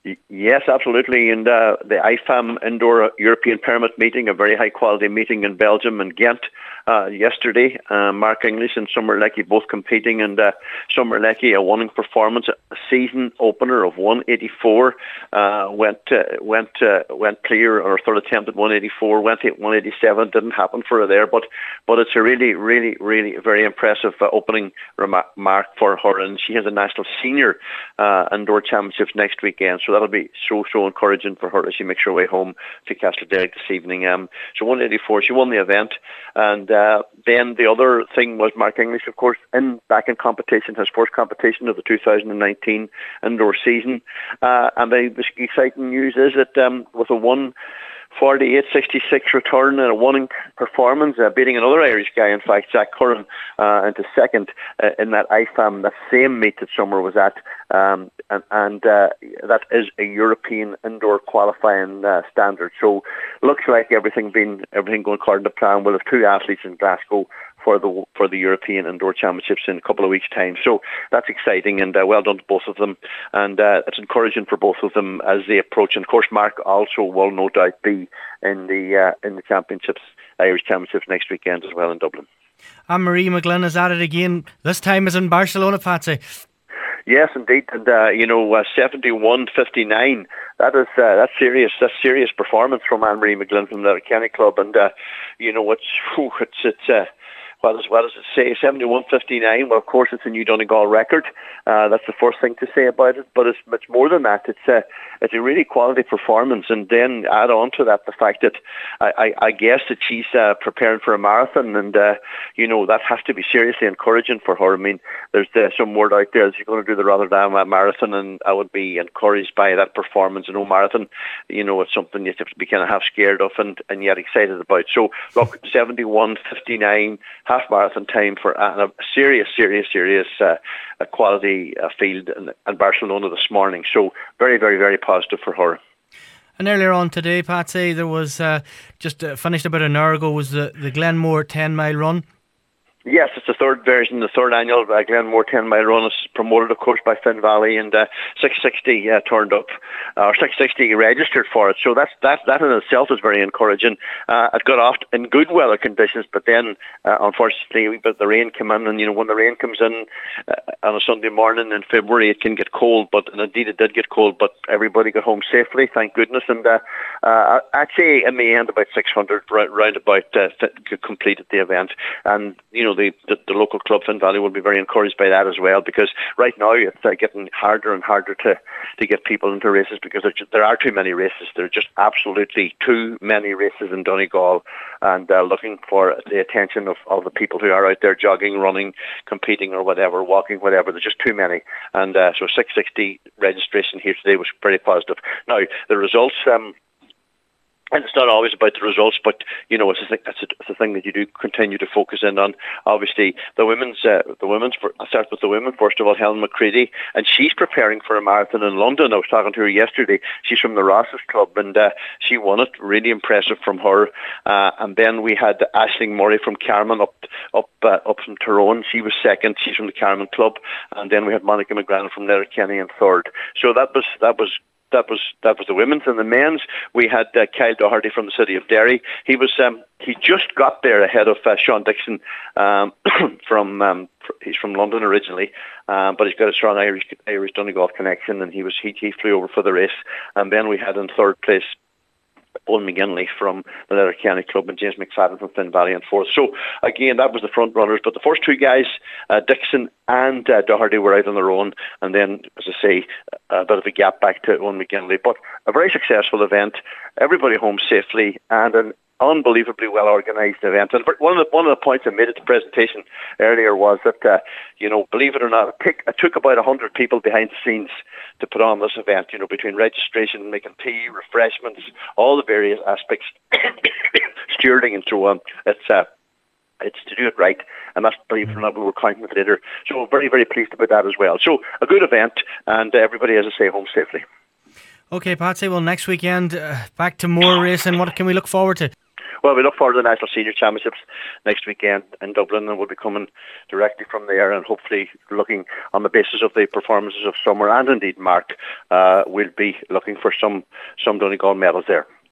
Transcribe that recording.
Yes, absolutely. And the IFAM Indoor European Pyramid meeting, a very high quality meeting in Belgium and Ghent yesterday. Mark English and Summer Leckie both competing, and Summer Leckie, a winning performance, a season opener of 184, went clear on her third attempt at 184, went at 187, didn't happen for her there, but it's a really, really, really very impressive opening mark for her, and she has a national senior indoor championships next weekend, so that'll be so encouraging for her as she makes her way home to Castlederrick this evening. So 184, she won the event, and then the other thing was Mark English, of course, back in competition, his first competition of the 2019 indoor season, and the exciting news is that with a 1:48.66 return and a winning performance, beating another Irish guy, in fact, Jack Curran, into second in that IFAM, that same meet that Summer was at, and that is a European indoor qualifying standard. So looks like everything going according to plan. We'll have two athletes in Glasgow for the European Indoor Championships in a couple of weeks' time. So that's exciting, and well done to both of them. And it's encouraging for both of them as they approach. And of course, Mark also will no doubt be in the championships, Irish Championships next weekend as well in Dublin. And Marie McGlynn is at it again. This time is in Barcelona, Patsy. Yes, indeed, and 71.59. That's serious performance from Anne-Marie McGlynn from the Letterkenny Club, and what does it say? 71.59. Well, of course, it's a new Donegal record. That's the first thing to say about it. But it's much more than that. It's a really quality performance, and then add on to that the fact that I guess that she's preparing for a marathon, and that has to be seriously encouraging for her. I mean, there's some word out there that she's going to do the Rotterdam Marathon, and I would be encouraged by that performance. Marathon, it's something you have to be kind of half scared of and yet excited about. So look, 71.59. Half marathon time for a serious quality field in Barcelona this morning. So very, very, very positive for her. And earlier on today, Patsy, there was just finished about an hour ago was the Glenmore 10-mile run. Yes, it's the third version, the third annual Glenmore 10-mile run. Is promoted, of course, by Finn Valley, and 660 turned up, or 660 registered for it. So that in itself is very encouraging. It got off in good weather conditions, but then unfortunately, the rain came in, and when the rain comes in on a Sunday morning in February, it can get cold. But and indeed, it did get cold. But everybody got home safely, thank goodness. And actually, in the end, about 600 round about completed the event, and the local club Finn Valley will be very encouraged by that as well, because right now it's getting harder and harder to get people into races, because there are too many races. There are just absolutely too many races in Donegal, and looking for the attention of the people who are out there jogging, running, competing or whatever, walking, whatever. There's just too many, and so 660 registration here today was very positive. Now the results. And it's not always about the results, but it's a thing that you do continue to focus in on. Obviously, the women's. I'll start with the women first of all. Helen McCready, and she's preparing for a marathon in London. I was talking to her yesterday. She's from the Rosses Club, and she won it. Really impressive from her. And then we had Aisling Murray from Carman up from Tyrone. She was second. She's from the Carman Club, and then we had Monica McGrann from Letterkenny in third. So that was the women's. And the men's, we had Kyle Doherty from the city of Derry. He just got there ahead of Sean Dixon he's from London originally, but he's got a strong Irish Donegal connection, and he flew over for the race. And then we had in third place Owen McGinley from the Letterkenny Club and James McFadden from Finn Valley in fourth. So again, that was the front runners, but the first two guys, Dixon and Doherty, were out on their own, and then, as I say, a bit of a gap back to Owen McGinley. But a very successful event, everybody home safely, and an unbelievably well organised event. And one of the points I made at the presentation earlier was that believe it or not, it took about 100 people behind the scenes to put on this event. Between registration, making tea, refreshments, all the various aspects, stewarding and so on. It's to do it right, and that's, believe it or not, we were counting it later. So we're very, very pleased about that as well. So a good event, and everybody, as I say, home safely. Okay, Patsy, well, next weekend, back to more racing. What can we look forward to? Well, we look forward to the National Senior Championships next weekend in Dublin, and we'll be coming directly from there, and hopefully looking on the basis of the performances of Summer and indeed Mark, we'll be looking for some Donegal medals there.